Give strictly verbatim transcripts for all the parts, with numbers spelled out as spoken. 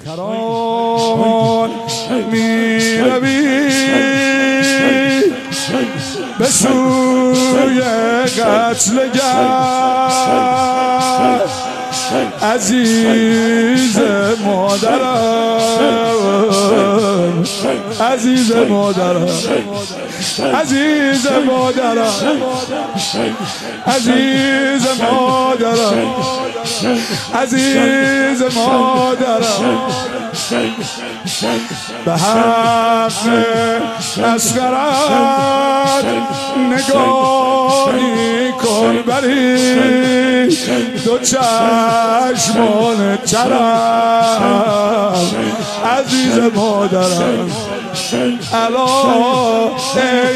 خران می روی به سوی قتلگر عزیز مادرم عزیز مادرم عزیز مادرم عزیز مادرم عزیز مادرم به حق اصغرت نگاهی کن بری دو چشمان چرم عزیز مادرم الا ای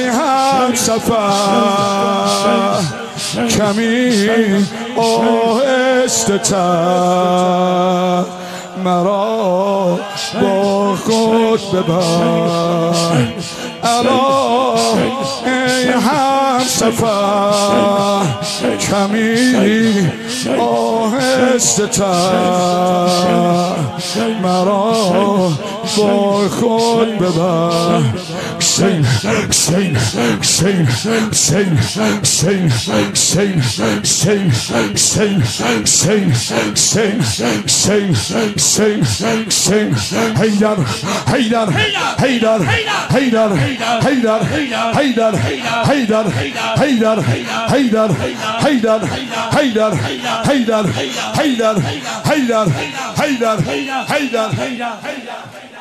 همسفر کمی آهسته تر مرا با خود ببر الا ای همسفر کمی آهسته تر مرا با خود ببر Sing, sing, sing, sing, sing, sing, sing, sing, sing, sing, sing, sing, sing. Haydar, Haydar, Haydar, Haydar, Haydar, Haydar, Haydar, Haydar, Haydar, Haydar, Haydar, Haydar, Haydar, Haydar, Haydar, Haydar, Haydar, Haydar.